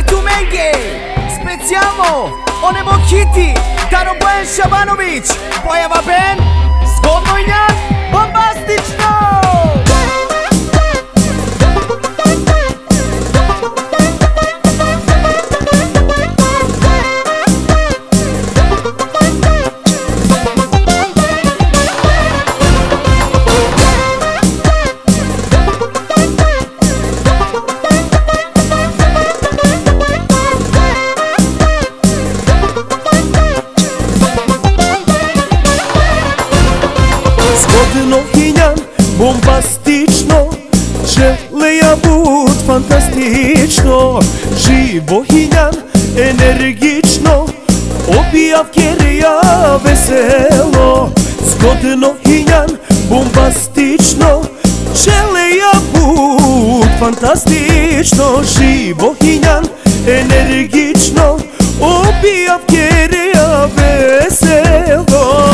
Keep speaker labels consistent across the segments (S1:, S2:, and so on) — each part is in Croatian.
S1: Tumenge, specijalno onemo hiti Daro Bojan Šabanović, pojava band Zgodnojnjak, bombastično!
S2: Zgodnojnjak, bombastično, žele ja bud fantastično. Živohinjan, energično, obija vkerija veselo. Zgodnojnjak, bombastično, žele ja bud fantastično. Živohinjan, energično, obija vkerija veselo.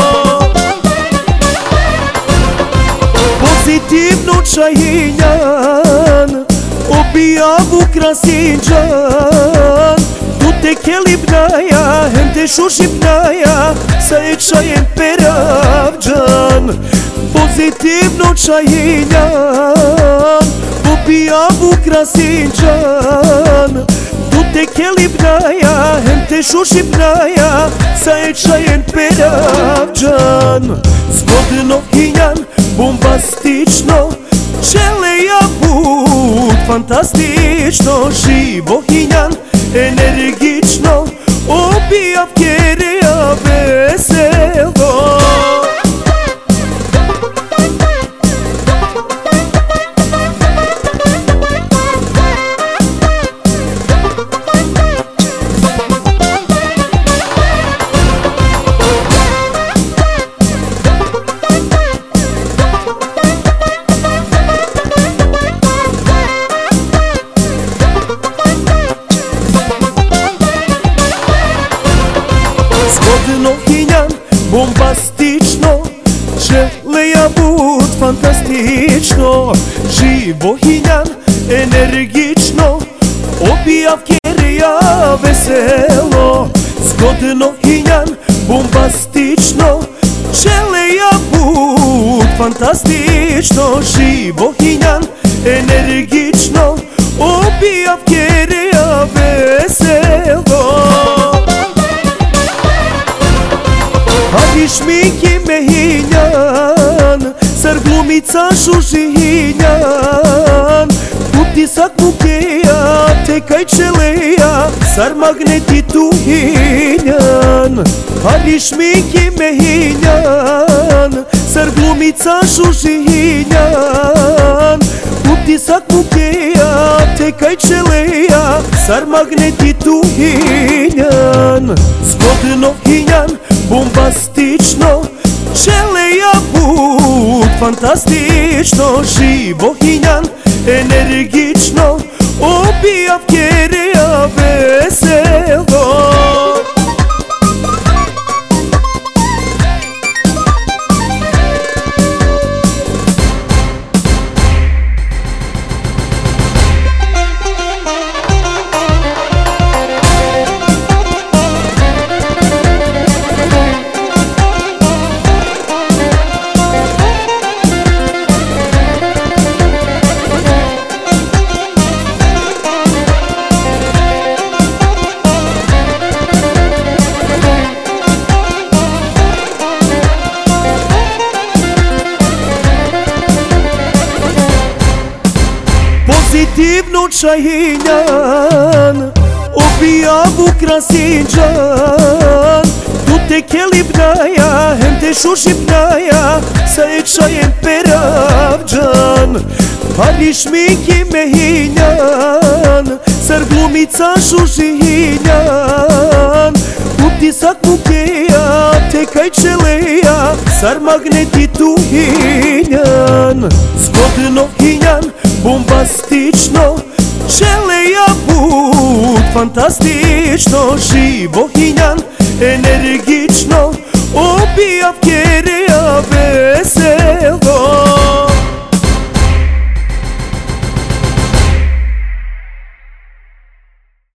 S2: Pozitivno čajinjan, obijavu krasinđan. Tu te kelibnaja, hem te šušipnaja, sa je čajem peravđan. Pozitivno čajinjan, obijavu krasinđan. Tu te kelibnaja, hem te šušipnaja, sa je čajem peravđan. Zgodnojnjak, bombastično, žele ja bud fantastično. Živohinjan, energično, obija vkerija veselo. Zgodnojnjak, bombastično, žele ja bud fantastično. Živohinjan, energično, obija vkerija veselo. Zgodnojnjak, bombastično, žele ja bud fantastično. Živohinjan, energično, obija vkerija veselo. Ali šminki mehinjan, sar glumica šušinjan. Utisak mukeja, tekaj čeleja, sar magneti tuhinjan. Ali šminki mehinjan, sar glumica šušinjan. Utisak mukeja, tekaj čeleja, sar magneti tuhinjan. Zgodnojnjak, bombastično, žele ja bud fantastično. Živohinjan, energično, obija vkerija veselo. Pozitivno čajinjan, obijavu krasinđan. Tu te kelibnaja, hem te šušipnaja, sa je čajem peravđan. Ali šminki mehinjan, sar glumica šušinjan. Utisak mukeja, tekaj čeleja, sar magneti tuhinjan. Zgodnojnjak, bombastično, žele ja bud fantastično. Živohinjan, energično, obija vkerija veselo.